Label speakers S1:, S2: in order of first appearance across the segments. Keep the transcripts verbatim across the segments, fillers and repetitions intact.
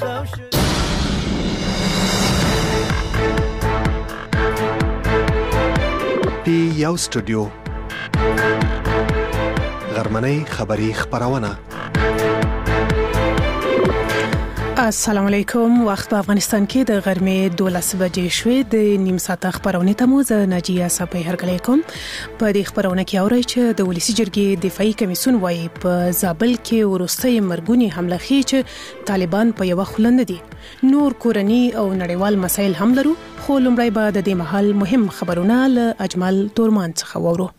S1: پی یو سټوډیو غرمنۍ خبری خبرونه.
S2: السلام علیکم. وخت په افغانستان کې د غرمې دولس بجې شوې. د نیم ساعت خبرونه ته مو زه ناجیه صاحب هرکلی کوم. په دې خبرونه کې اورئ چې د ولسی جرګې دفاعي کمیسیون وايي په زابل کې ورستۍ مرګونی حمله خي چې طالبان په یو خلند دي. نور کورنی او نړیوال مسایل هم لرو، خو لومړی به د دې محل مهم خبرونه له اجمل تورمان څخه وورو.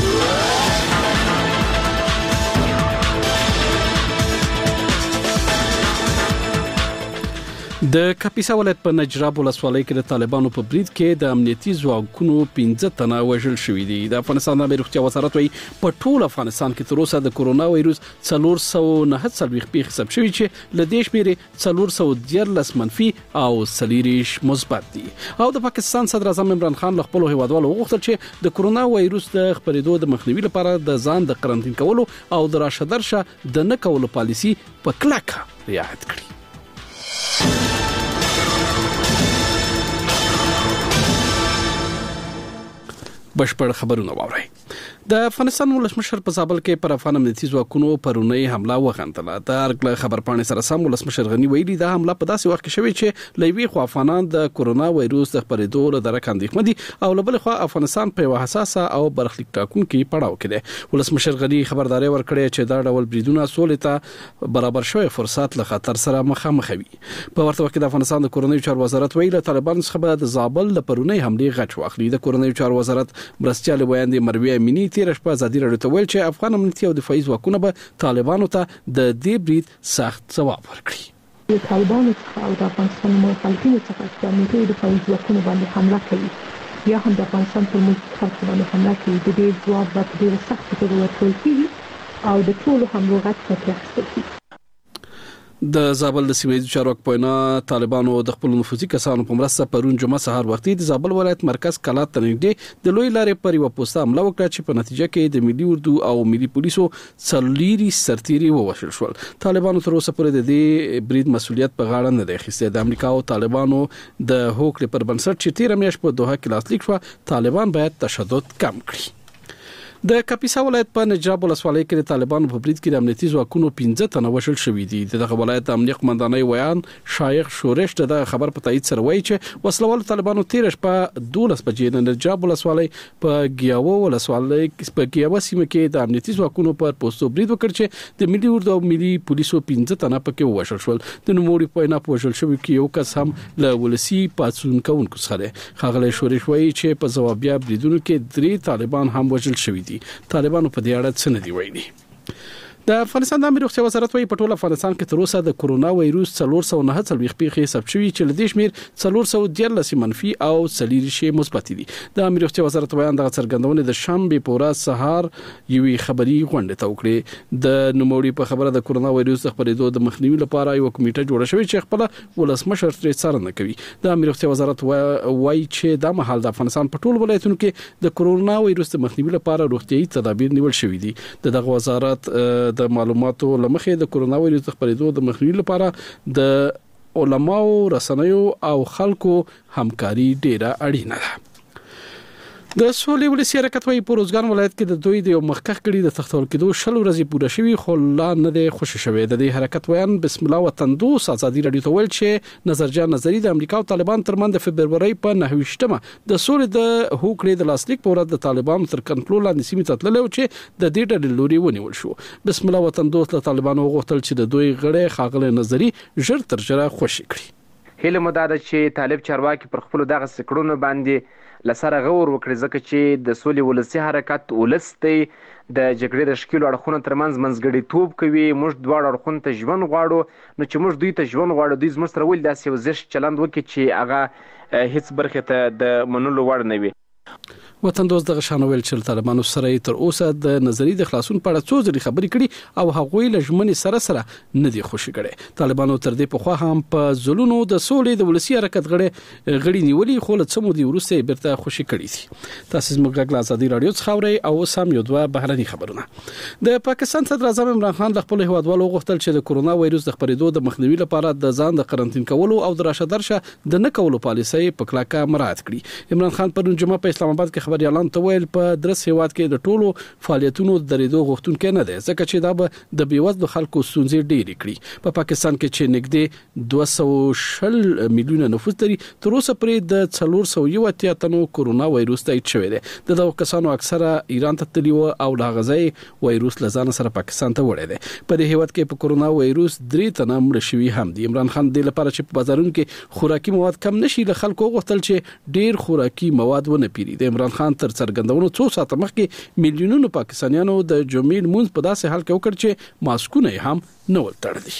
S3: د کاپیسا ولایت په نجراب ولسوالۍ کې د طالبانو په برید کې د امنیتي ځواکونو پنځه تنه وژل شوي دي. د افغانستان د روغتیا وزارت وايي په ټول افغانستان کې تر اوسه د کورونا وایروس څلور سوه نهه څلوېښت پیښې ثبت شوي چې له دې شمېرې څلور سوه دیارلس منفي او څلېرویشت مثبت دي. او د پاکستان صدر اعظم عمران خان له خپلو هیوادوالو وغوښتل چې د کورونا وایروس د خپرېدو د مخنیوي لپاره د ځان د قرنطین کولو او د راشه درشه د نه کولو پالیسي په کلکه رعایت کړي. بشپړ خبرونه واورئ. د افغانستان ولسمشر په زابل کې پر افغان امنیتي ځواکونو پرونی حمله وغندله. د ارګل خبرپاڼې سره سم ولسمشر غنی ویلي دا حمله په داسې وخت کې شوې چې لوی خو افغانان د کورونا وایروس د خپرېدو له درک اندېښمن دي او له بل خوا افغانستان په یو حساسه او برخلیک ټاکونکي پړاو کې دی. ولسمشر غنی خبرداري ورکړې چې دا ډول بریدونه سولې ته برابر شوی فرصت له خطر سره مخامخ وي. په ورته وخت کې د افغانستان د کورنیو چارو وزارت ویلي طالبان څخه د زابل د پرونی حمله غچ واخلي. د کورنیو چارو وزارت مرستيال ویاندې مروي امینی تیر شپه ازادي راډیو ته ویل چې افغان امنیتي او دفاعي ځواکونه به طالبانو ته د دې برید سخت ځواب ورکړي.
S4: د طالبانو او د افغانستان مخالفینو څخه د امنیتي او دفاعي ځواکونو باندې حمله کوي یا هم د افغانستان پر موږ خلکو باندې حمله کوي. د دې ځواب به په ډېره سخته توګه ورکول کېږي او د ټولو حملو غږ به پرې اخیستل کېږي.
S3: د زابل د سیمه ییزو چارواکو په وینا طالبانو د خپل نفوذي کسانو په مرسته پرون جمعه سهار وختي د زابل ولایت مرکز کلات ته نږدې د لوی لارې پر یو پوسټه حمله وکړه چې په نتیجه کې د ملي اردو او ملي پولیسو څلوري سرتیري ووژل شول. طالبانو تر اوسه پورې د دې برید مسؤلیت په غاړه نه دی اخیستی. د امریکا او طالبانو د هوکړې پر بنسټ چې تیر میاشت په دوحه کې لاسلیک شو طالبان باید تشدد کم کړي. د کاپیسا ولایت په نجراب ولسوالۍ کې د طالبانو په برید کې د امنیتي ځواکونو پنځه تنه وژل شوي دي. دغه ولایت امنیت قومندانۍ ویان شایخ شورش د خبر په تایید سره وایي چې وسلوال طالبانو تیر شپه دولس بجې د نجراب ولسوالۍ په ګیاو ولسوالۍ په ګیاو سیمه کې د امنیتي ځواکونو پر پوسټو برید وکړ چې د ملي اردو او ملي پولیسو پنځه تنه پکې وژل شول. د نوموړي په وینا په وژل شوي کې یو کس هم له ولسی پاتون کوونکو څخه دی. ښاغلی شورش وایي چې په ځوابیا بریدونو کې درې طالبان هم وژل شوي دي. طالبانو په دې اړه څه نه دی ویلي. د افغانستان د امنیتي روغتیا وزارت وايي په ټول افغانستان کې تر اوسه د کورونا وایروس څلور سوه نهه څلوېښت پیښې ثبت شوي چې له دې شمېر څلور سوه دیارلس منفي او څلېرویشت مثبت دي. د امنیتي روغتیا وزارت بیان دغه څرګندونه د شنبې په ورځ سهار یوې خبري غونډه ته وکړه. د نوموړي په خبره د کورونا وایروس د خپرېدو د مخنیوي لپاره یو کمیټه جوړه شوې چې خپل ولسمشر ترې څارنه کوي. د امنیتي روغتیا وزارت وايي چې د مهال د افغانستان په ټول ولایتونو کې د کورونا وایروس د مخنیوي لپاره روغتيایي تدابیر نیول شوي دي. دغه وزارت د معلوماتو لمخې د کورونا وایروس د خپرېدو د مخنیوي لپاره د علماو رسنیو او خلکو همکاري ډیره اړینه ده. د سولې ولسی حرکت وايي په روزګان ولایت کې د دوی د یو مخکخ کړي د تختول کېدو شل ورځې پوره شوي خو لا نه دی خوشی شوی. د دې حرکت ویان بسم الله وطن دوست ازادي راډیو ته ویل چې نظرجان نظری د امریکا او طالبان ترمنځ د فبرवरी په نهه ویشتمه د سولې د هوکړې د لاسلیک په ورځ د طالبانو تر کنټرول لاندې سیمې ته تللی و چې د دې ډلې لوري ونیول شو. بسم الله وطن دوست له طالبانو وغوښتل چې د دوی غړي ښاغلی نظری ژر تر ژره خوشی کړي.
S5: هیله مو دا ده چې طالب چارواکي پر خپل دغه سکړونو باندې لسره غور وکړي ځکه چې د سولې ولسی حرکت ولستی د جګړې د شکیلو اړخونو ترمنځ منځګړیتوب کوي. موږ دواړو اړخونو ته ژوند غواړو، نو چې موږ دوی ته ژوند غواړو دوی زموږ سره ولې داسې یو زشت چلند وکړي چې هغه هیڅ برخې ته د منلو وړ نه وي.
S3: وطن دوست دغه شانویل چې طالبانو سره تر اوسه د نظری د خلاصون په اړه څو ځلې خبرې کړي او هغوی له ژمنې سره سره نه دي خوشي کړي. طالبانو تر دې په خوا هم په زلونو د سولې د ولسی حرکت غړي غړي نیولې خو له څمو دی ورسته بیرته خوشي کړي دي. تاسو زموږ غږ ازادي رادیو څخه اورئ او سم یو دوه بهرني خبرونه. د پاکستان صدر اعظم عمران خان د خپل هیوادوالو غوښتل چې د کورونا وایروس د خپرېدو د مخنیوي لپاره د ځان د قرنټین کولو او د راشه درشه د نه کولو پالیسۍ په کلکه مراعات کړي. عمران خان پرون جمعه په اسلام آباد کې خبري اعلان تویل په درس هیواد کې د ټولو فعالیتونو د ریدو غوښتونکو نه دي ځکه چې دا به د بیوزلو خلکو ستونزې ډېرې کړي. په پاکستان کې چې نږدې دوه سوه شل میلیونه نفوس لري تر اوسه پرې د څلور سوه یو اتیا تنو کورونا وایروس تایید شوی دی. دغه کسانو اکثره ایران ته تللي و او لا غزای وایروس لزان سره پاکستان ته وړي دي. په دې هیواد کې په کورونا وایروس درې تنه مړ شوي هم دي. عمران خان د لپاره چې په بازارونو کې خوراکي مواد کم نشي له خلکو غوښتل چې ډېر خوراکي مواد ونه پیری. د عمران خان تر څرګندونو څو ساعت مخکې میلیونونو پاکستانیانو د جمعې لمونځ په داسې حال کې وکړ چې ماسکونه هم نه ول تړلي.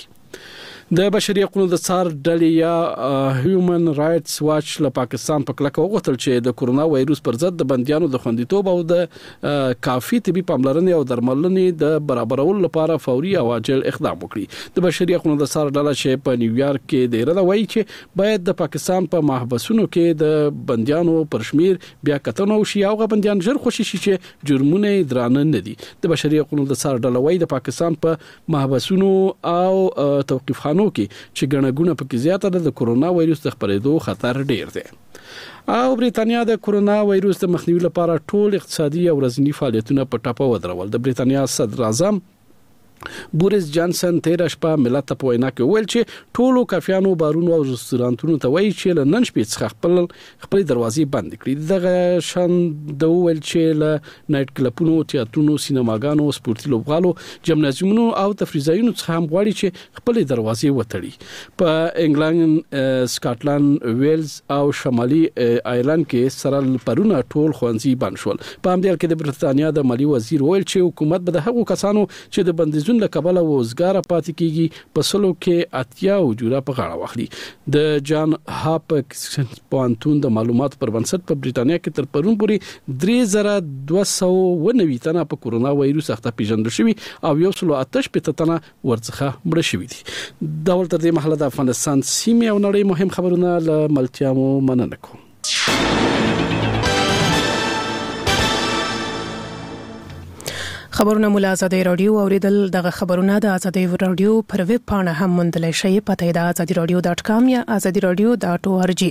S3: د بشري حقوقو د څار ډلې یا هیومن رائټس واچ له پاکستان په کلکه وغوښتل چې د کورونا وایروس پر ضد د بنديانو د خوندیتوب او د کافي طبي پاملرنې او درملنې د برابرولو لپاره فوري او عاجل اقدام وکړي. د بشري حقوقو د څار ډله چې په نیویارک کې د اراده وایي چې باید د پاکستان په محبسونو کې د بنديانو پر شمیر بیا کتنه وشي او غو بنديان ژر خوشي شي چې جرمونه درانه نه دي. د بشري حقوقو د څار ډله وایي د پاکستان په محبسونو او توقيفخانو کې چې ګڼګونه پکې زیاته ده د کورونا وایروس د خپرېدو خطر ډیر دی. او بریتانیا د کورونا وایروس د مخنیوي لپاره ټول اقتصادي او ورځنی فعالیتونه په ټاپه ودرول. د بریتانیا صدر اعظم بوریس جانسن تیر شپه ملت ته په وینا کې ویل چې ټولو کافیانو بارونو او رستورانتونو ته وایي چې له نن شپې څخه خپل خپل دروازې بند کړي. دغه شان د ویل چې له نایټ کلبونو، تیاترونو، سینماګانو، سپورتي لوبغالو، جمنازیومونو او تفریحي ځایونو څخه هم غواړي چې خپل دروازې وتړي. په انګلند، سکاټلند، ویلز او شمالي ایرلند کې سره پرونه ټول خوانزي بند شول. په همدې حال کې د بریتانیا د مالی وزیر ویل چې حکومت به د هغو کسانو چې د بندیزونو له کبله وزګاره پاتې کیږي په سلو کې اتیا وجوده په غاړه واخلي. د جان هاپکینس پوهنتون د معلوماتو پر بنسټ په بریتانیا کې تر پرون پورې درې زره دوه سوه اوه نوي تنه په کورونا وایروس اخته پیژندل شوي او یو سل اته شپېته تنه ورڅخه مړه شوي دي. دا ول تر دې مهاله د افغانستان سیمې او نړۍ مهم خبرونه له ملتیامو مننه کوم.
S2: خبرونه مول آزادي رادیو اوریدل. دغه خبرونه د آزادي رادیو پر ویب پاڼه هم موندلای شئ. پته دا آزادي رادیو ډاټ کام یا آزادي رادیو ډاټ او ار جی.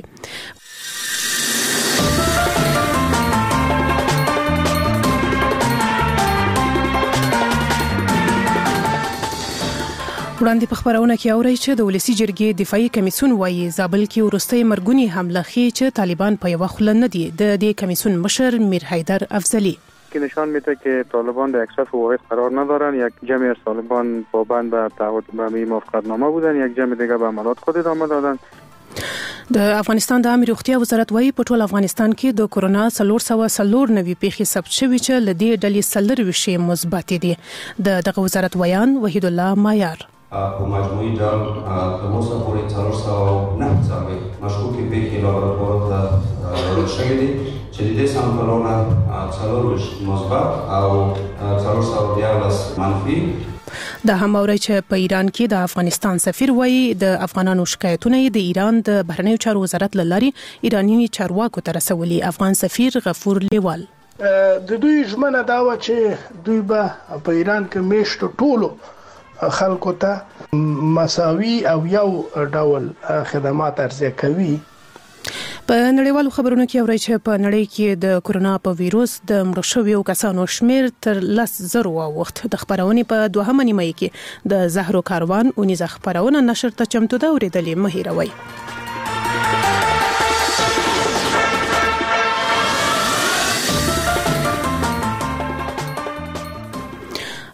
S2: وړاندې په خبرونه کې اوري چې د ولسی جرګې دفاعي کمیسیون وايي زابل کې ورستۍ مرګونی حمله خي چې طالبان په یو خل نه دي. د دې کمیسیون مشر میر حیدر افضلی
S6: که نشان میده که طالبان در اکثر فواید قرار ندارن. یک جمعی از طالبان پابند به تعهد به موافقتنامه بودن، یک جمع دیگه به عملیات خود ادامه دادن.
S2: د افغانستان د عامه روغتیا وزارت وايي په ټول افغانستان کې د کورونا څلور سوه څلور نوي پیښې ثبت شوي چې له دې ډلې څلور ویشتې مثبت دي. د دغه وزارت ویان وحید الله مایار
S7: په مجموعي ډول تر اوسه پورې څلور سوه نهه څلوېښت مشکوکې پیښې لابراتوار ته راوړل شوې دي چې د دې سامپلونه څلور ویشت مثبت او څلور سوه دیارلس منفي.
S2: دا هم اوري چې په ایران کې د افغانستان سفیر وایي د افغانانو شکایتونه د ایران د بهرنیو چارو وزارت له لارې ایرانی چارواکو ته رسولي. افغان سفیر غفور لیوال
S8: د دوی ژمنه دا و چې دوی به په ایران کې میشتو ټولو خلکو ته مساوي او یو ډول خدمات عرضه کوي.
S2: په نړیوالو خبرونو کې اوري چې په نړۍ کې د کورونا په وایروس د مړ شویو کسانو شمیر تر لس زره وخت. د خبرونې په دوهمه نیمه کې د زهرو کاروان اونیزه خبرونه نشر ته چمتو ده. اوریدلې مهیروي.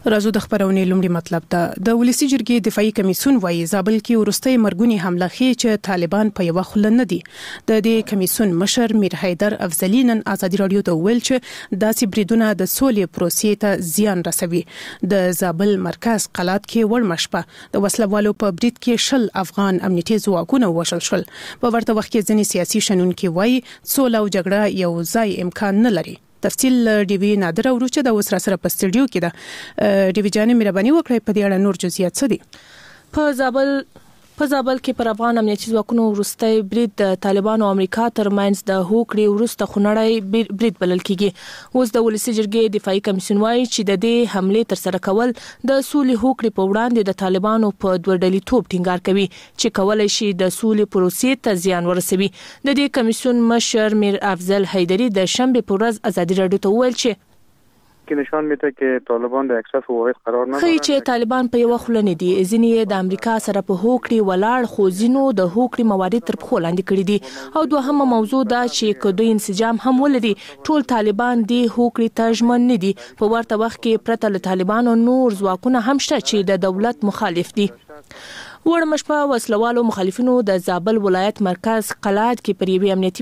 S2: راځو د خبرونې لومړی مطلب ده. د ولسی جرګې دفاعي کمیسیون وايي زابل کې ورستۍ مرګونی حمله خې چې طالبان په یو خل نه دي. د دې کمیسیون مشر میر حیدر افضلی نن ازادي رادیو ته ویل چې داسې بریدونه د سولې پروسې ته زیان رسوي. د زابل مرکز قلات کې ورمشپه د وسلوالو په برید کې شل افغان امنیتي ځواکونه وشل شول. په ورته وخت کې ځینې سیاسي شنونکي وايي سوله او جګړه یو ځای امکان نه لري. تفصیل ډي وی نادر اوروچه د وسره سره په سټډیو کې ده. ډي وی جانې مهرباني وکړئ په دې اړه نور جزئیات څه دي؟
S9: په زابل په زابل کې پر افغان امنیتي ځواکونو ورستۍ برید د طالبانو او امریکا ترمنځ د هوکړې ورسته خنړی برید بلل کیږي. اوس د ولسی جرګې دفاعي کمیسیون وايي چې د دې حمله تر سره کول د سولې هوکړې په وړاندې د طالبانو په دوه ډلې توپ ټینګار کوي چې کولای شي د سولې پروسې ته زیان ورسوي. د دې کمیسیون مشر میر افضل حیدری د شنبه په ورځ ازادي رادیو ته ویل چې
S6: که نشان میده که طالبان در اکثر واحد قرار ندارن.
S9: خی چې طالبان په یو خل نه دي. ځینې د امریکا سره په هوکړې ولاړ خو ځینو د هوکړې موارد تر پخو لاندې کړی دي. او دوهمه موضوع دا چې کدو انسجام هم ولري ټول طالبان دی هوکړې ته ژمن نه دي. په ورته وخت کې پرته له طالبانو نور ځواکونه هم شته چې د دولت مخالف دي. ورمشپه وسلوالو مخالفینو د زابل ولایت مرکز قلات کې پر یوې امنیتي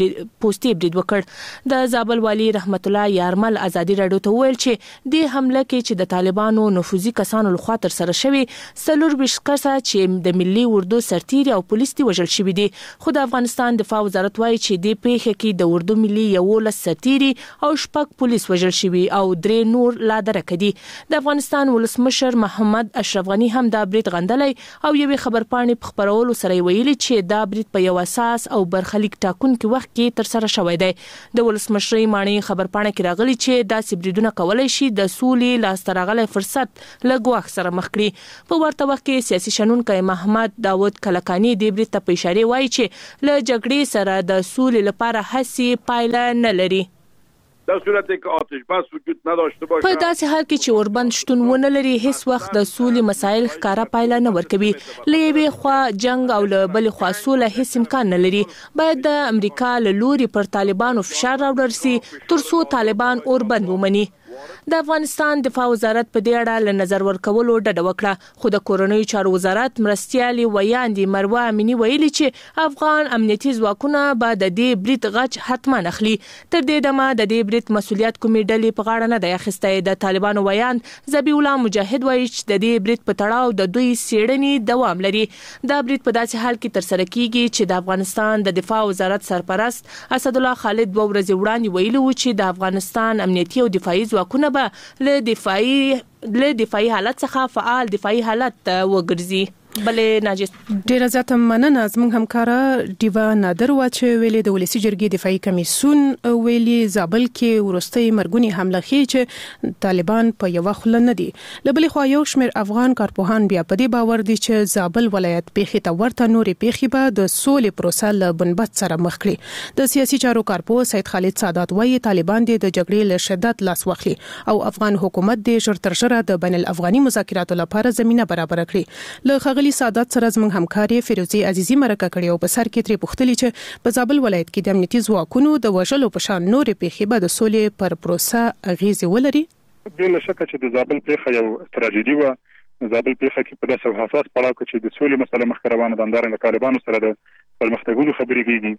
S9: پوسټي برید وکړ. د زابل والی رحمت الله یارمل ازادي رادیو ته ویل چې د حمله کې چې د طالبانو نفوذي کسانو لخوا تر سره شوی سلور بیش کسه چې د ملي اردو سرتیري او پولیس دی وژل شوی دي. خو د افغانستان دفاع وزارت وايي چې د پیښه کې د اردو ملي یولس سرتیري او شپږ پولیس وژل شوی او درې نور لا درک دي. د افغانستان ولسمشر محمد اشرف غنی هم دا برید غندلی او او یوې خبرپاڼې په خبرولو سره ویلي چې دا برید په یو اساس او برخلیک ټاکونکي وخت کې تر سره شوی دی. د ولسمشرۍ ماڼۍ خبرپاڼه کې راغلي چې داسې بریدونه کولای شي د سولې لاسته راغلی فرصت له ګواښ سره مخ کړي. په ورته وخت کې سیاسي شنونکی محمد داود کلکاني د برید ته په اشاره وایي چې له جګړې سره د سولې لپاره هڅې پایله نه لري.
S10: در صورتی که آتش بس وجود نداشته باشه
S9: په داسې حال کې چې اوربند شتون ونه لري هیڅ وخت د سولې مسایل ښکارا پایله نه ورکوي. له یوې خوا جنگ او له بلې خوا سوله هیڅ امکان نه لري. باید د امریکا له لوري پر طالبانو فشار راوړل شي تر څو طالبان اوربند ومني. د افغانستان دفاع وزارت په دې اړه له نظر ورکولو ډډه وکړه. خو د کورنیو چارو وزارت مرستیالي ویاندې مروه امینی ویلي چې افغان امنیتي ځواکونه به د دې برید غچ حتما اخلي. تر دې دمه د دې برید مسولیت کومې ډلې په غاړه نه دی اخیستی. د طالبانو ویاند ذبیح الله مجاهد وایي چې د دې برید په تړاو د دوی څېړنې دوام لري. دا برید په داسې حال کې ترسره کیږي چې د افغانستان د دفاع وزارت سرپرست اسدالله خالد دوه ورځې وړاندې ویلي و چې د افغانستان امنیتي او دفاعي ځواکونه به له دفاعي له دفاعي حالت څخه فعال دفاعي حالت وګرځي. بلې ناجس
S2: ډیره زیاته مننه. زموږ همکاره دیوا نادر واچ ویلې د ولسی جرګې دفاعي کمیسیون ویلي زابل کې ورستۍ مرګونی حمله خې چې طالبان په یو خل نه دي. لبلې خو یو شمیر افغان کارپوهان بیا په دې باور دي چې زابل ولایت پیښې ته ورته نورې پیښې به د سولې پروسه له بنبست سره مخ کړي. د سیاسي چارو کارپوه سید خالد سادات وایي طالبان د جګړې له شدت لاس واخلي او افغان حکومت د ژر تر ژره د بین الافغاني مذاکراتو لپاره زمينه برابر کړي. له لی سادات سره زموږ همکاري فیروزي عزیزي مرکه کړې او په سر کې ترې پوښتلې چې په زابل ولایت کې د امنیتي ځواکونو د وژلو په شان نورې پیښې به د سولې پر پروسه اغیزې ولري.
S11: بلا شک چې د زابل پیښه یو تراژیدي و. زابل پیښه کې په داسې حساس پړاو کې چې د سولې مسله مخ روانه ده. همدارنګه طالبانو سره د پرمختګونو خبرې کېږي.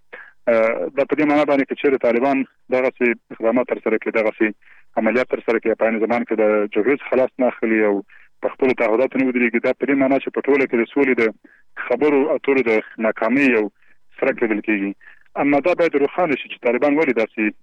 S11: دا په دې معنی باندې چې طالبان دغه اقدامات تر سره کړي، دغه عملیات تر سره کړي په عین زمان کې د جګړې خلاص نه اخلي او په خپل تعهداتو نه ودرېږي. دا په دې معنی چې په ټوله کې د سولې د خبرو اترو د ناکامۍ یو څرک لیدل کېږي. اما دا باید روښانه شي چې طالبان ولې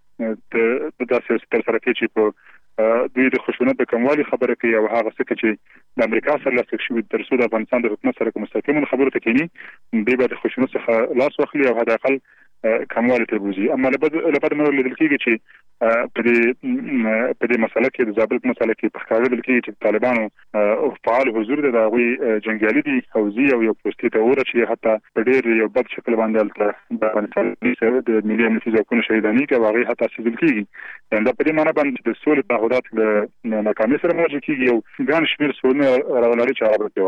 S11: داسې داسې تر سره کوي چې په دوی د خشونت د کموالي خبره کوي او هغه څه چې د امریکا سره لاسلیک شوي تر څو د افغانستان د حکومت سره مستقیما خبرو ته کېني دوی به د خشونت څخه لاس واخلي او حد اقل کموالی ته بوزي. اما له بده مرغه لیدل کېږي چې په دې په دې مسله کې د زابل په مسله کې په ښکاره لیدل کېږي چې طالبانو فعال حضور دی، د هغوی جنګیالي دي او زی او یو پوستې ته ورچې حتی په ډېر یو بد شکل باندې هلته د افغانستان د ملي امنیتي ځواکونو شهیداني کوي او هغوی حتی سیدل کېږي. دا په دې معنی باندې چې د سولې تعهدات له ناکامۍ سره مواجه کېږي او ګڼ شمېر سوالونه راولري چې هغه به جواب شي.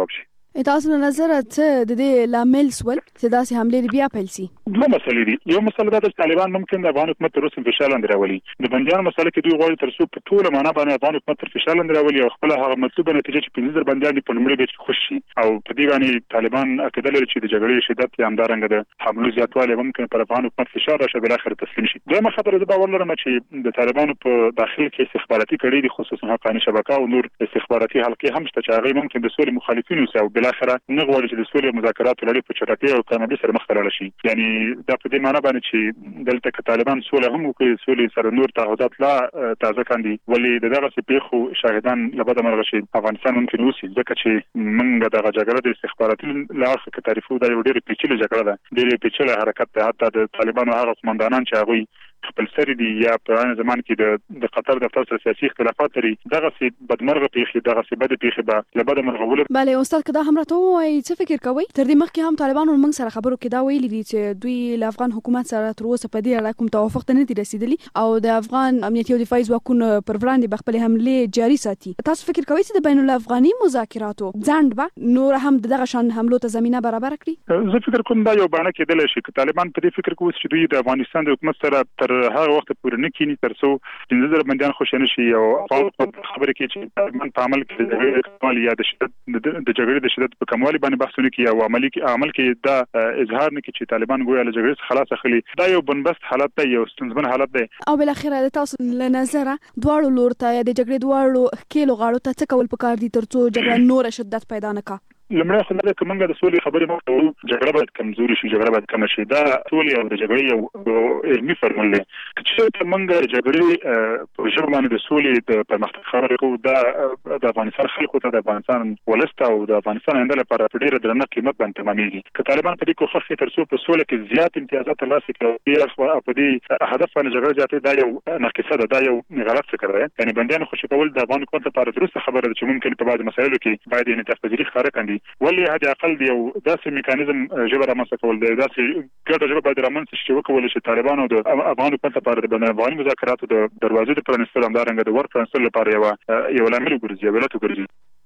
S12: تاسو نظر ته د دې لامل سول چې داسې حمله بیا پیل شي؟
S11: دوه مسلې دي. یو مسله دا چې طالبان ممکن د افغان حکومت تر اوسه فشار لاندې راولي. د بندیانو مسله کې دوی غواړي تر څو په ټوله معنا باندې افغان حکومت تر فشار لاندې راولي او خپل هغه مطلوبه نتیجه چې پنځه زره بندیان دي په لومړي بیت کې خوشي شي او په دې باندې طالبان عقیده لري چې د جګړې شدت یا همدارنګه د حملو زیاتوالی ممکن پر افغان حکومت فشار راشي بل اخر تسلیم شي. دویمه خبره زه باور لرم چې د طالبانو په داخل کې استخباراتي کړي دي خصوصا حقاني شبکه او نور استخباراتي حلقې هم شته چې هغه ممکن د سولې مخالفین اوسي او بل اخر نه غواړي چې د سولې مذاکرات لري په چټکۍ او کامیابی سره مخ ته لاړ شي. یعنی دا په دې معنی باندې چې دلته کې طالبان سولې هم کوي سولې سره نور تعهدات لا تازه کاندي ولی دغه سپیخو شاهدان لبد مرغ شي افغانستان ممکن اوسي ځکه چې موږ دغه جګړه د استخباراتي لارښ کې تعریفو دا یو ډېر پیچلې جګړه ده. ډېر پیچلې حرکت ده. حتی د طالبانو هغه قومندانان چې هغه خپل سری دي یا په عین زمان کې د د قطر دفتر سره سیاسي اختلافات لري دغه سي بدمرغه پیخي دغه سي بد پیخي به لبد مرغول.
S12: بله استاد کدا هم راته وایي څه فکر کوي تر دې مخکې هم طالبانو موږ سره خبرو کې دا ویلي دي چې دوی له افغان حکومت سره تر اوسه په دې اړه کوم توافق ته نه دي رسیدلي او د افغان امنیتي او دفاعي ځواکونو پر وړاندې بخپل حمله جاري ساتي. تاسو فکر کوئ چې د بین الافغاني مذاکراتو ځند به نور هم دغه شان حملو ته زمينه برابر کړي؟
S11: زه فکر کوم دا یو باندې کېدل شي چې طالبان په دې فکر کوي چې دوی د افغانستان د حکومت سره تر هغه وخت پورې نه کینی تر څو پنځه زره بندیان خوشاله شي او خبره کې چې طالبان په عمل کې د جګړې کمال یا د شدت د جګړې د شدت په کموالي باندې بحثونه کوي او عملي کې عمل کې دا اظهار نه کوي چې طالبان ګویا له جګړې څخه خلاص اخلي. دا یو بنبست حالت دی یو ستونزمن حالت دی
S12: او بل اخر د تاسو له نظر دواړو لور ته د جګړې دواړو کېلو غاړو ته څه کول پکار دي تر څو جګړه نور شدت پیدا نه کا؟
S11: لمړی خو دا کومه د سولې خبرې مو کوو جګړه باید کمزوري شي جګړه باید کم شي. دا سولې او د جګړې یو علمي فرمول دی چې موږ جګړې په ژبه باندې د سولې د پرمختګ خبرې کوو دا د افغانستان خلکو ته د افغانستان ولست او د افغانستان آینده لپاره په ډېره درنه قیمت باندې تمامېږي. که طالبان په دې کوښښ کې تر څو په سوله کې زیات امتیازات ترلاسه کړي او په دې هدف باندې جګړه زیاتې دا یو ناقصه ده دا یو غلط فکر دی. یعنی بندیان خوشي کول د افغان حکومت لپاره درسته خبره ده چې ممکن په بعض مسایلو کې باید انعطاف پذیري ښکاره کړي ولی هدي اقل دی یو داسې میکانیزم جبر رامنځته کول دی داسې ګډه ژبه باید رامنځته شي وکول چې طالبانو د افغان حکومت لپاره د بین افغاني مذاکراتو د دروازې د پرانیستلو همدارنګه د ور پرانیستلو لپاره یو یو لامل وګرځي یو علت وګرځي.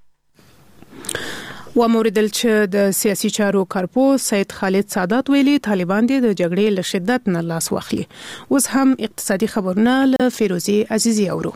S2: و موردل چې د سیاسي چارو کارپو سید خالد سادات ویلي طالبان د جګړې له شدت نه لاس واخلي. اوس هم اقتصادي خبرونه له فیروزي عزیزي اورو.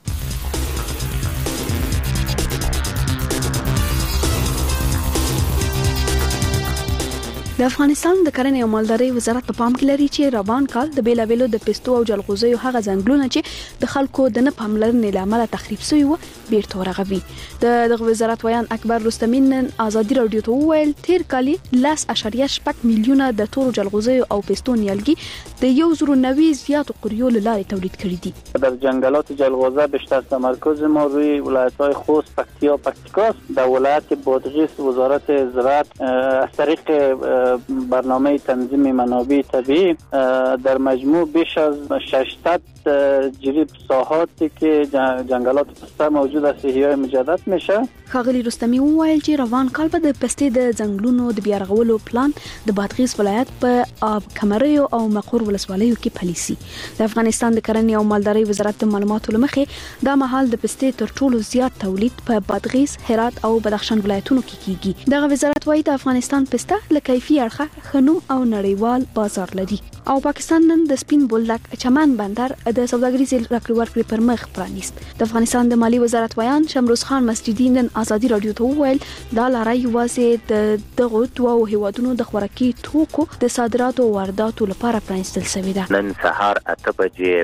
S12: د افغانستان د کرنې او مالدارۍ وزارت په پام کې لري چې روان کال د بیلابیلو د پستو او جلغوزیو هغه ځنګلونه چې د خلکو د نه پاملرنې لامل تخریب شوی و بیرته ورغوي. د دغه وزارت ویان اکبر رستمین نن آزادي رادیو ته وویل تیر کال لاس اشاریه شپږ میلیونه د تورو جلغوزیو او پستو نیالګي د یو زرو نوي زیاتو قریو لارې تولید کړي دي.
S13: در جنگلات جلغوزه بیشتر تمرکز ما روی ولایت‌های خوست، پکتیا، پکتیکاست. در ولایت بادغیس وزارت زراعت از طریق برنامه تنظیم منابع طبیعی در مجموع بیش از ششصد جریب ساحاتی که جنگلات پسته موجود است احیای مجدد میشه.
S12: ښاغلي رستمي وویل چې روان کال به د پستې د ځنګلونو د بیا رغولو پلان د بادغیس ولایت په آب کمریو او مقر ولسوالیو کې پلی سي. د افغانستان د کرنې او مالدارۍ وزارت د معلوماتو لمخې دا مهال د پستې تر ټولو زیات تولید په بادغیس، هرات او بدخشان ولایتونو کې کیږي. دغه وزارت وايي د افغانستان پسته له کیفي اړخه خنوم او نړیوال بازار لري. او پاکستان نن د سپین بولدک چمن بندر د سوداګریز راکړې ورکړې پر مخ پرانیست. د افغانستان د مالی وزارت ویان شمروز خان مسجدي نن آزادي رادیو ته وویل دا لاره یوازې د دغه دوه هیوادونو د خوراکي توکو د صادراتو او وارداتو لپاره پرانیستل شوې ده.
S14: نن سهار اته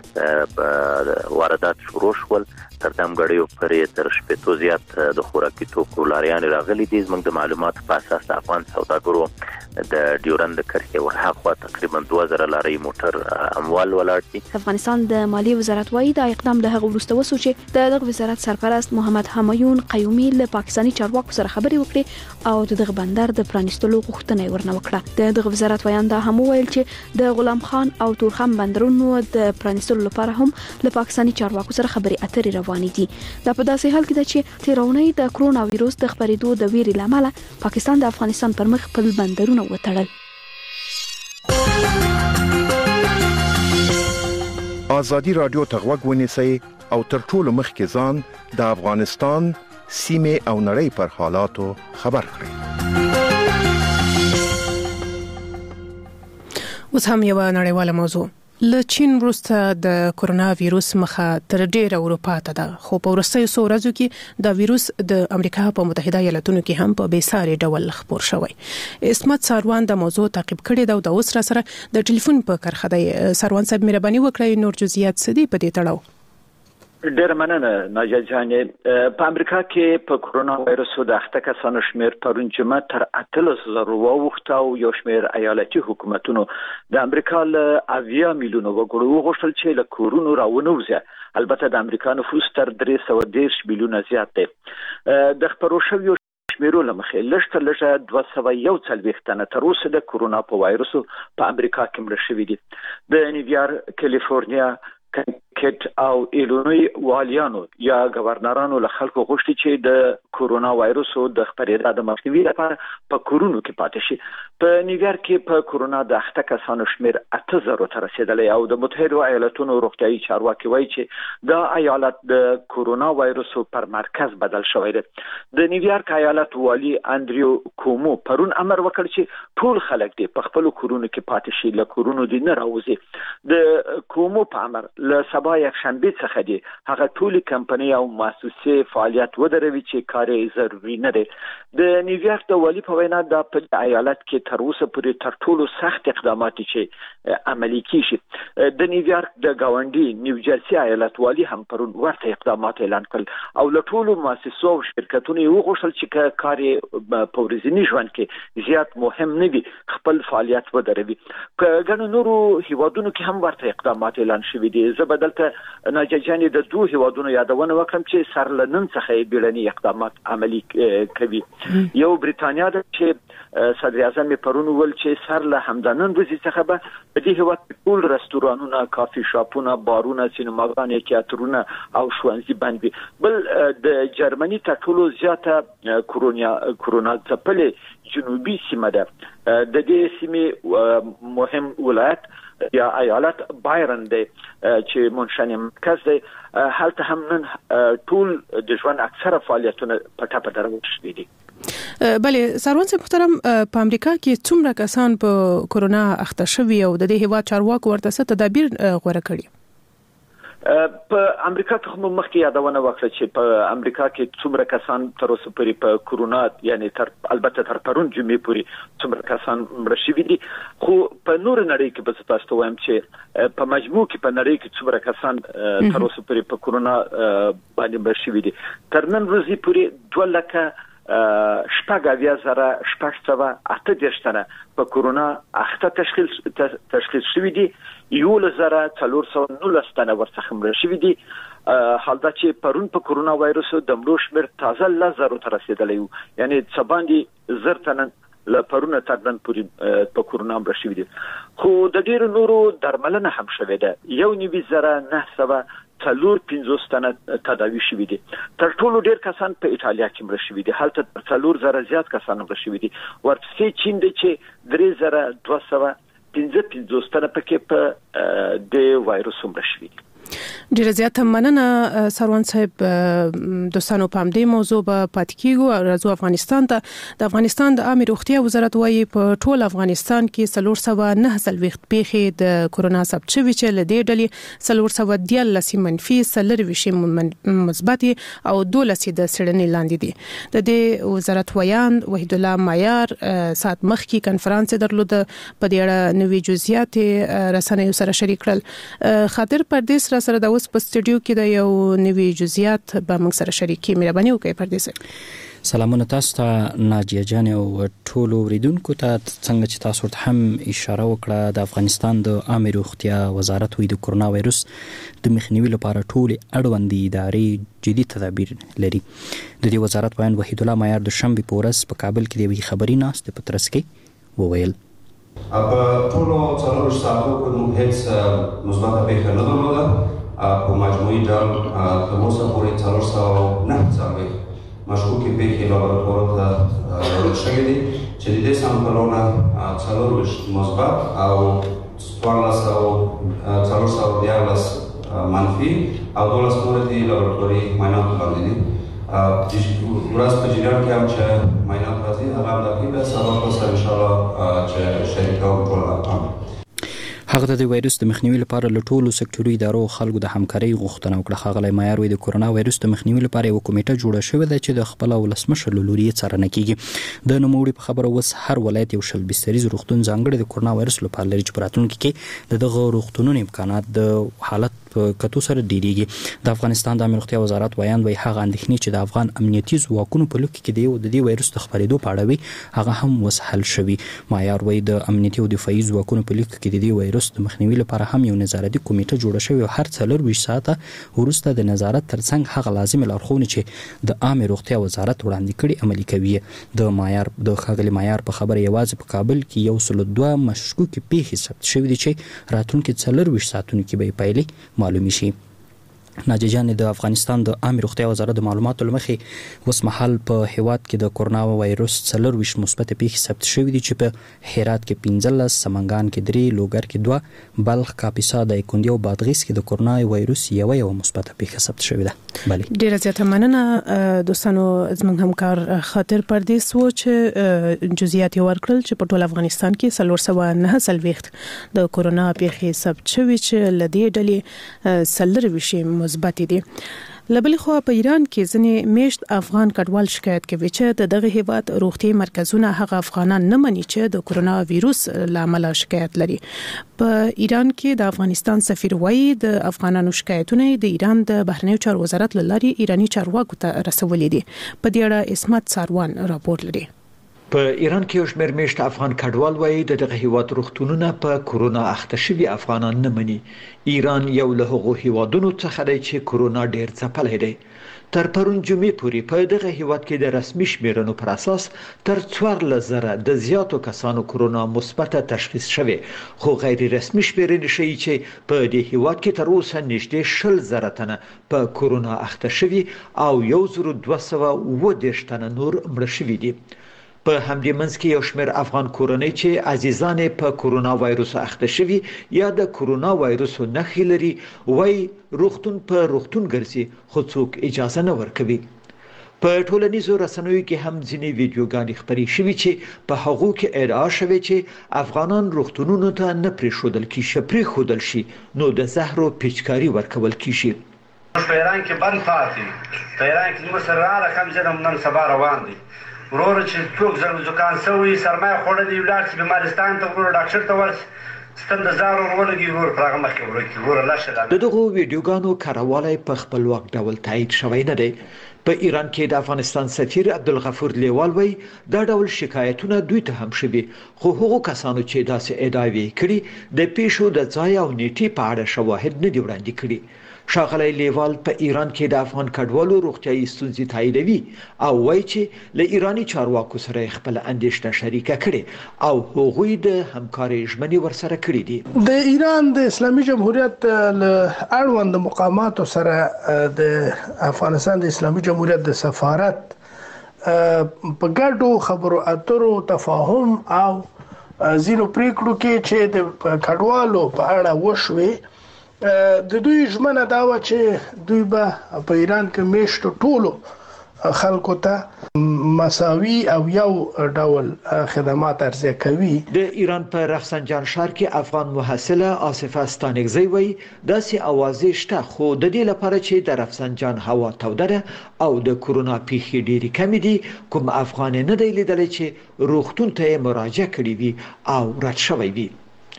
S14: بجې واردات شروع شول تر دمګړیو پرې تر شپږ زیات د خوراکي توکو لاریان راغلي دي. زموږ د معلوماتو په اساس د افغان سوداګرو د ډیورند کرښې ورهاخوا تقریبا دوه زره لارې موټر اموال ولاړ دي.
S12: افغانستان د مالی وزارت وايي دا اقدام له هغه وروسته وسو چې د دغه وزارت سرپرست محمد حمایون قیومي له پاکستاني چارواکو سره خبرې وکړي او د دغه بندر د پرانیستلو غوښتنه ورنه وکړه. د دغه وزارت ویان دا هم ویل چې د غلام خان او تورخم بندرونو د پرانیستلو لپاره هم له پاکستاني چارواکو سره خبرې اترې روانې دي. دا په داسې حال کې ده چې تیرونی د کرونا وایروس د خپرېدو د ویرې لامل پاکستان د افغانستان پر مخ خپل بندرونه وتړل.
S15: آزادي رادیو ته غوږ ونیسئ او تر ټولو مخکې ځان د افغانستان سیمه او نړۍ پر حالاتو خبر کړئ.
S2: اوس هم یو نړیواله موضوع له چین وروسته د کورونا وایروس مخه تر ډیره اروپا ته ده، خو په وروستیو څو ورځو کې دا وایروس د امریکا په متحده ایالاتونو کې هم په بیساري ډول خپور شوی. اسمت ساروان د موضوع تعقیب کړی دا او د اوس را سره د ټلیفون په کرخه دی. ساروان صاحب مهرباني وکړئ نور جزئیات څه دي په دې تړاو؟
S16: ډیر مننه ناجا جانې. په امریکا کې په کورونا وایرس د اخته کسانو شمیر پرون جمعه تر اتلس زره واوښته او یو شمیر ایالتي حکومتونو د امریکا له اویا میلیونو وګړو وغوښتل چې له کورونو راونوځي. البته د امریکا نفوس تر درې سوه دېرش میلیونه زیات دی. د خپرو شویو شمیرو لمخې لږ تر لږه دوه سوه یو څلوېښت تنه تر اوسه د کورونا په وایرسو په امریکا کې مړه شوي دي. د نیویارک، کالیفورنیا، کنیکټ او ایلینوی والیانو یا گورنرانو له خلکو غوښتي چې د کورونا وایرسو د خپرېدا د مخنیوي لپاره په کورونو کې پاتې شي. په نیویارک کې په کورونا د اخته کسانو شمیر اته زره ته رسیدلی او د متحده ایالاتونو روغتیايي چارواکي وایي چې دا ایالت د کورونا وایرسو پر مرکز بدل شوی دی. د نیویارک ایالت والی اندریو کومو پرون امر وکړ چې ټول خلک دې په خپل کورونو کې پاتې شي، له کورونو دې نه راوځي. د کومو په امر له سبا یک شنبه څخه دي هغه ټولي کمپنۍ او مؤسسې فعالیت ودروي چې کار ضروري نه دی. د نیویارک د والی په وینا د په ایالت کې تر اوسه پورې تر ټولو سخت اقدامات چې عملي کیږي. د نیویارک د گاونډي نیوجرسي ایالت والی هم پرون ورته اقدامات اعلان کړل او له ټولو مؤسسو او شرکتونو یو غوښتل چې کار په ورځني ژوند کې زیات مهم نه وي خپل فعالیت ودروي. په ګڼو نورو هیوادونو کې هم ورته اقدامات اعلان شوي دي. زه بدلته ناججانې د دوه هیوادونو یادونه وکړم چې سر له نن څخه بیړني اقدامات عملي کوي. یو بریتانیا ده چې صدر اعظم پرون ول چې سر له همدانن ورځې څخه به د دې هیواد ټول رستورانونه، کافي شاپونه، بارونه، سینماګانې، تیاترونه او ښوونځي بند وي. بل د جرمني تر ټولو زیاته کورونا کورونا ځپلې جنوبي سیمه ده. د دې سیمې مهم ولایت یا ایالت بایرن دی چې منشن مرکز دی. هلته هم نن ټول د ژوند اکثره فعالیتونه په ټاپه درول شوي دي.
S2: بله ساروان صاحب محترم، په امریکا کې څومره کسان په کورونا اخته شوي او د دې هیواد چارواکو ورته څه تدابیر غوره کړي؟
S16: په امریکا کې هم مخکې یادونه وکړه چې په امریکا کې څومره کسان تر اوسه پورې په کورونا یعنی تر البته تر پرون جمعې پورې څومره کسان مړه شوي دي، خو په نور نړۍ کې به تاسو وایم چې په مجموع کې په نړۍ کې څومره کسان تر اوسه پورې په کورونا باندې مړه شوي دي. تر نن ورځې پورې دوه لکه شپږ اویا زره شپږ سوه اته دېرش تنه په کورونا اخته تشخیص تشخیص شوي دي. یولس زره څلور سوه نولس تنه ورڅخه مړه شوي دي. حال دا چې پرون په کورونا وایرس د مړو شمیر تازه لس زرو ته رسیدلی و، یعنی څه باندې زر تنه له پرونه تر نن پورې په کورونا مړه شوي دي. خو د ډېرو نورو درملنه هم شوې ده. یو نوي زره نه سوه څلور پنځوس تنه تداوي شوي دي. تر ټولو ډېر کسان په ایټالیا کې مړه شوي دي. هلته تر څلور زره زیات کسان مړه شوي دي. ورپسې چین دی چې درې زره دوه سوه پنځه پنځوس تنه پکې په د وایرس مړه شوي دي.
S2: ډیره زیاته مننه ساروان صاحب. دوستانو په همدې موضوع به پاتې کیږو او راځو افغانستان ته. د افغانستان د عامه روغتیا وزارت وايي په ټول افغانستان کې څلور سوه نه څلوېښت پیښې د کورونا ثبت شوي چې له دې ډلې څلور سوه دیارلس منفي، څلرویشت مثبت او دولس د څېړنې لاندې دي. د دې وزارت ویان وحید الله معیار سات مخکې کنفرانس درلوده، په دې اړه نوې جزئیات رسنیو سره شریک کړل. خاطر پردیس سره د اوس په سټوډیو کې د یو نوی جزئیات به موږ سره شریکي. مهرباني وکړئ پردیس.
S17: سلامونه تاسو ته ناجیه جان او ټول اوریدونکو ته. څنګه چې تاسو ته هم اشاره وکړه د افغانستان د عامه روغتیا وزارت وی د کورونا وایرس د مخنیوي لپاره ټول اړوند ادارې جدي تدابیر لري. د دې وزارت بیان وحید الله معیار د شنبه په ورځ په کابل کې د خبري ناست په ترڅ کې وویل
S7: په ټولو څلورو ساعتو کې موږ هیڅ مثبت پیښه نه درلوده. په مجموعي ډول تر اوسه پورې څلور سوه نه څلوېښت مشکوکې پیښې لابراتوار ته راوړل شوې دي چې د دې سامپلونه څلورویشت مثبت او څوارلس سوه څلور سوه دیارلس منفي او دولس نور دي لابراتواري معایناتو لاندې دي. ورځ په جریان کې هم چې معاینات راځي تمام دقیقه سبب پس ان شاء الله چې شریکان ټول
S17: هغه د وایروس د مخنیوي لپاره له ټولو سکتوري ادارو خلکو د همکارۍ غوښتنه وکړه. ښاغلی معیار وایي د کورونا وایروس د مخنیوي لپاره یو کمیټه جوړه شوې ده چې د خپل ولسمشر له لوري څارنه کیږي. د نوموړي په خبره اوس هر ولایت یو شل بستریز روغتون ځانګړی د کورونا وایروس لپاره لري چې په راتلونکي کې د دغه روغتونونو امکانات د حالت په کتو سره ډیریږي. د افغانستان د امنیت روغتیا وزارت وایي وایي هغه اندېښنې چې د افغان امنیتي ځواکونو په لوک کې د دې وایروس د خپرېدو په اړه وي هغه هم اوس حل شوي. معیار وایي د امنیتي او دفاعي ځواکونو په لوک کې د دې وایروس د مخنیوي لپاره هم یو نظارتي کمیټه جوړه شوې او هر څلور ویشت ساعته وروسته د نظارت ترڅنګ هغه لازم لارښوونې چې د عامه روغتیا وزارت وړاندې کړي عملي کوي. د معیار د ښاغلي معیار په خبره یوازې په کابل کې یو سل دوه مشکوکې پیښې ثبت شوې دي چې راتلونکي څلور ویشت ساعتونو کې به پایلې معلومې شي. ناجیه جان د افغانستان د عامه روغتیا وزارت د معلوماتو لمخې اوس مهال په هیواد کې د کورونا وایروس څلور ویشت مثبت پیښې ثبت شوې دي چې په هرات کې پنځلس، سمنګان کې درې، لوګر کې دوه، بلخ، کاپیسا، دایکنډي او بادغیس کې د کورونا وایروس یو یو مثبت پیښه ثبت شوې ده. بله
S2: ډیره زیاته مننه دوستانو. زموږ همکار خاطر پردیس و چې جزئیات ورکړل چې په ټول افغانستان کې څلور سوه نهه څلوېښت د کورونا پیښې ثبت شوې چې له دې ډلې څلور ویشت مثبت دي. لبل خو په ایران کې ځنې میشت افغان کډوال شکایت کوي چې دغه هیواد روغتي مرکزونه هغه افغانان نه مني چې د کورونا وایروس لامل شکایت لري. په ایران کې د افغانستان سفیر وایي د افغانانو شکایتونه د ایران د بهرنیو چارو وزارت لاري ایرانی چارواکو ته رسولې دي. په دې اړه اسمت ساروان راپور لري.
S18: په ایران کې یو شمېر میشت افغان کډوال وایي د دغه هیواد روغتونونه په کورونا اخته شوي افغانان نه مني. ایران یو له هغو هیوادونو څخه دی چې کورونا ډیر ځپلی دی. تر پرون جمعې پورې په دغه هیواد کې د رسمي شمیرنو پر اساس تر څوارلس زره د زیاتو کسانو کورونا مثبت تشخیص شوی، خو غیر رسمي شمیرنې ښیي چې په دې هیواد کې تر اوسه نږدې شل زره تنه په کورونا اخته شوي او یو زر دوه سوه اووه دېرش تنه نور مړه شوي دي. په همدې منځ کې یو شمېر افغان کورنۍ چې عزیزان په کورونا وایروس اخته شوي یا د کورونا وایروس نښې لري وایي روغتون په روغتون ګرځي خو څوک اجازه نه ورکوي. په ټولنیزو رسنیو کې هم ځینې ویډیوګانې خپرې شوي چې په هغو کې ادعا شوې چې افغانان روغتونونو ته نه پرېښودل کیږي، پرېښودل شي نو د زهرو پیچکاري ورکول کیږي.
S19: په ایران کې بند پاتې په ایران کې موږ سره رقم ځنه نن سبا روان دي ورور چې څوک زر زکان سوي سرمایه خوړلې ولاړ چې بیمارستان ته ورور ډاکټر ته ورس ستند زار ورولګي ورور پرغه مخې ورکی ورور لاشه
S18: د دغه ویډیوګانو کاروالی په خپلواک ډول تایید شوی نه دی. په ایران کې د افغانستان سفیر عبدالغفور لیوال وایي دا ډول شکایتونه دوی ته هم شوي، خو هغو کسانو چې داسې ادعاوې کړي د پیښو د ځای او نیټې په اړه شواهد نه دي وړاندې کړي. ښاغلی لیوال په ایران کې د افغان کډوالو روغتیایي ستونزې تاییدوي او وایي چې له ایراني چارواکو سره خپل اندېښنه شریکه کړي او هغوی د همکارۍ ژمنې ورسره کړي دي.
S8: د ایران د اسلامي جمهوریت له اړوند مقاماتو سره د افغانستان د اسلامي جمهوریت د سفارت په ګډو خبرو اترو تفاهم او ځینو پریکړو کې چې د کډوالو په اړه وشوي د دوی ژمنه دا و چې دوی به په ایران کې میشتو ټولو خلکو ته مساوي او یو ډول خدمات عرضه کوي.
S18: د ایران په رفسنجان ښار کې افغان محصله آصفه ستانکزی وایي داسې اوازې شته، خو د دې لپاره چې د رفسنجان هوا توده ده او د کورونا پیښې ډېرې کمې دي کوم افغان نه دی لیدلی چې روغتون ته یې مراجعه کړې وي او رد شوی وي.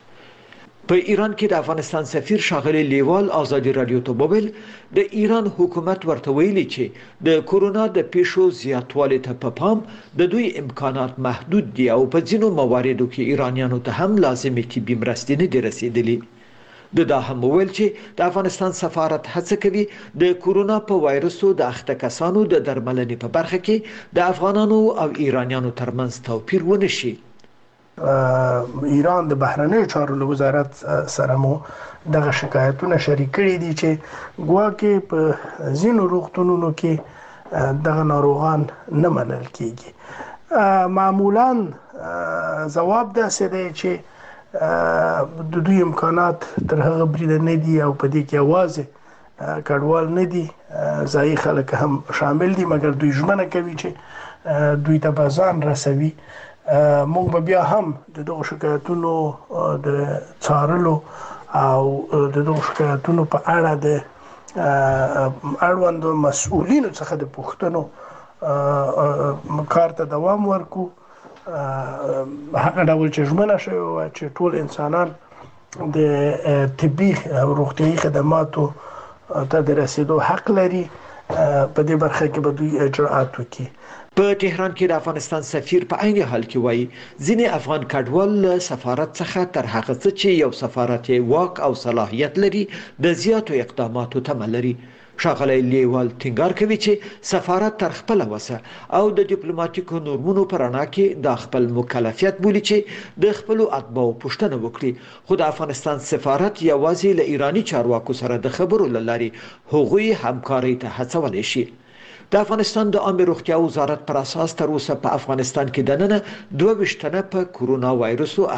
S18: په ایران کې د افغانستان سفیر ښاغلی لیوال آزادي رادیو ته وویل د ایران حکومت ورته ویلي چې د کورونا د پیښو زیاتوالي ته په پام د دوی امکانات محدود دي او په ځینو مواردو کې ایرانیانو ته هم لازمې طبي مرستې نه دي رسیدلي. د دا هم ویل چې د افغانستان سفارت هڅه کوي د کورونا په وایرسو د اخته کسانو د درملنې په برخه کې د افغانانو او ایرانیانو ترمنځ توپیر ونه شي.
S8: ایران د بهرنیو چارو وزارت سره مو دغه شکایتونه شریک کړي دي چې ګواکې په ځینو روغتونونو کې دغه ناروغان نه منل کیږي. معمولا ځواب داسې دی چې د دوی امکانات تر هغه بریده نه دي او په دې کې یوازې کډوال نه دي، ځایي خلک هم شامل دي، مګر دوی ژمنه کوي چې دوی ته بازان رسوي. موږ به بیا هم د دغه شکایتونو د څارلو او د دغه شکایتونو په اړه د اړوندو مسؤلینو څخه د پوښتنو کار ته دوام ورکو. هغه ډول چې ژمنه شوې وه چې ټول انسانان د طبي او روغتیايي خدماتو ته د رسیدو حق لري، په دې برخه کې به دوی اجراءات وکړي.
S18: په تهران کې د افغانستان سفیر په عین حال کې وایي ځینې افغان کډوال سفارت څخه تر هغه څه چې یو سفارت واک او صلاحیت لري د زیاتو اقداماتو تمه لري. ښاغلی لیوال ټینګار کوي چې سفارت تر خپل وسه او د ډیپلوماټیکو نورمونو په رڼا کې د خپل مکلفیت بولي چې د خپل اتباعو پوښتنه وکړي، خو د افغانستان سفارت یوازې له ایرانی چارواکو سره د خبرو لاري هغوی همکاري ته هڅولای شي. د افغانستان د عامه روغتیا وزارت پر اساس تر اوسه په افغانستان کې د نن دوه ویشت تنه په کورونا وایرس